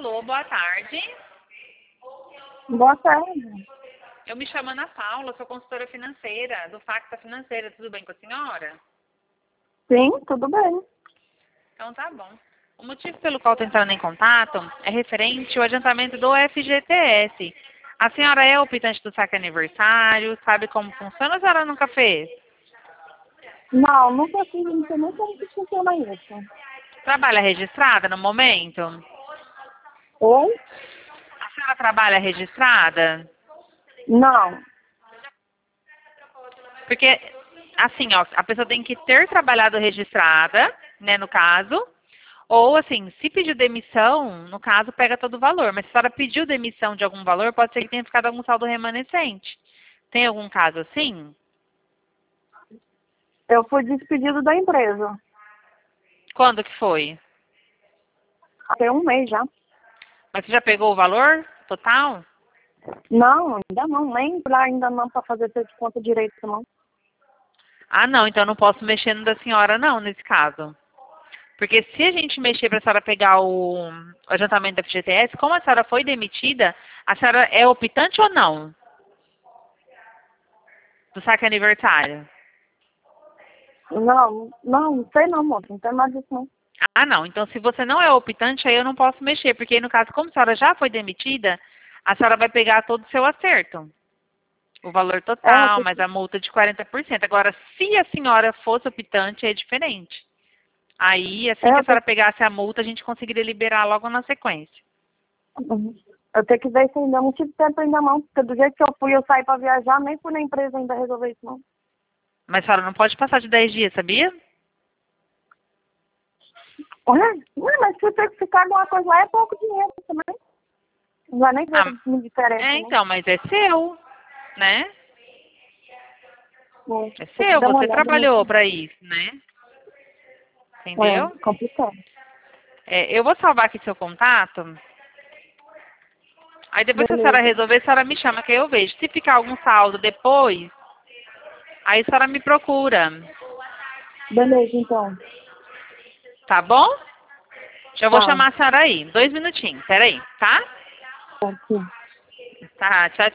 Alô, boa tarde. Boa tarde. Eu me chamo Ana Paula, sou consultora financeira do Facta Financeira. Tudo bem com a senhora? Sim, tudo bem. Então tá bom. O motivo pelo qual estou entrando em contato é referente ao adiantamento do FGTS. A senhora é optante do saque aniversário? Sabe como funciona ou a senhora nunca fez? Não, nunca fiz, não sei nem como que funciona isso. Trabalha registrada no momento? Oi? A senhora trabalha registrada? Não. Porque, assim, ó, a pessoa tem que ter trabalhado registrada, né, no caso. Ou, assim, se pediu demissão, no caso, pega todo o valor. Mas se a senhora pediu demissão de algum valor, pode ser que tenha ficado algum saldo remanescente. Tem algum caso assim? Eu fui despedido da empresa. Quando que foi? Tem um mês já. Mas você já pegou o valor total? Não, ainda não. Nem pra ainda não para fazer essa de conta direito, não. Ah, não. Então eu não posso mexer no da senhora, não, nesse caso. Porque se a gente mexer para a senhora pegar o adiantamento da FGTS, como a senhora foi demitida, a senhora é optante ou não? Do saque aniversário? Não sei não, moço. Não tem mais disso, não. Ah, não. Então, se você não é optante, aí eu não posso mexer. Porque, no caso, como a senhora já foi demitida, a senhora vai pegar todo o seu acerto. O valor É, total, mais a multa de 40%. Agora, se a senhora fosse optante, é diferente. Aí, assim que a senhora pegasse a multa, a gente conseguiria liberar logo na sequência. eu tenho que ver se ainda não tive tempo ainda não. Porque do jeito que eu fui, eu saí pra viajar, nem fui na empresa ainda resolver isso, não. Mas a senhora não pode passar de 10 dias, sabia? Ué, mas se você ficar alguma coisa lá, é pouco dinheiro também. Não vai nem ver Ah, muito diferença, né? então, mas é seu, né? É Tem que seu, dar uma você olhada nisso. trabalhou para isso, né? Entendeu? Complicado. Eu vou salvar aqui seu contato. Aí depois que a senhora Beleza. resolver, a senhora me chama que aí eu vejo. Se ficar algum saldo depois, aí a senhora me procura. Beleza, então. Tá bom? Já vou Tá. chamar a senhora aí. 2 minutinhos. Peraí, tá? Tá, sim. Tá, tchau,